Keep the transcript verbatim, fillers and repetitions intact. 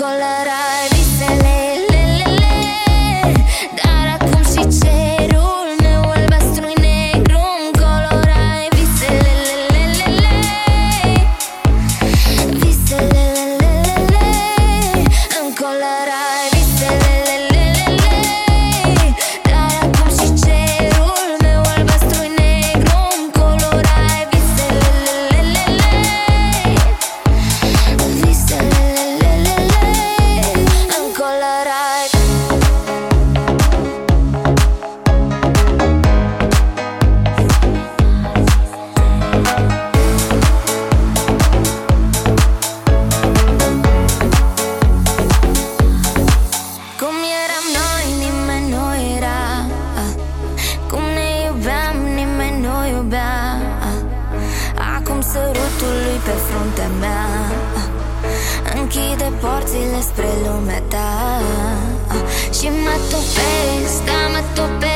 colorai visele, le, le, le. Dar acum și cerul meu albastru-i negru. Îmi colorai visele, le, le, le, le. Visele, le, le, le, le. Îmi colorai visele, le, le, le, le. Dar acum și cerul meu albastru-i negru. Îmi colorai visele, le, le, le, le. Visele, le, le, le, le. Îmi colorai. Cum eram noi, nimeni nu era. Cum ne iubeam, nimeni nu iubea. Acum sărutul lui pe fruntea mea închide porțile spre lumea ta. Și mă topesc, da, mă topesc.